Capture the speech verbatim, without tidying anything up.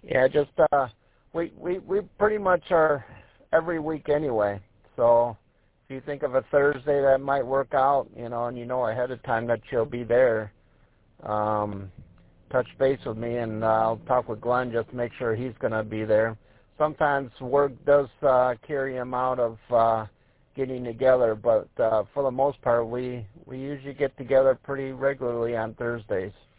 Yeah, just uh, we we we pretty much are every week anyway. So if you think of a Thursday that might work out, you know, and you know ahead of time that you'll be there, um, touch base with me, and uh, I'll talk with Glenn just to make sure he's going to be there. Sometimes work does uh, carry him out of uh, getting together, but uh, for the most part, we we usually get together pretty regularly on Thursdays.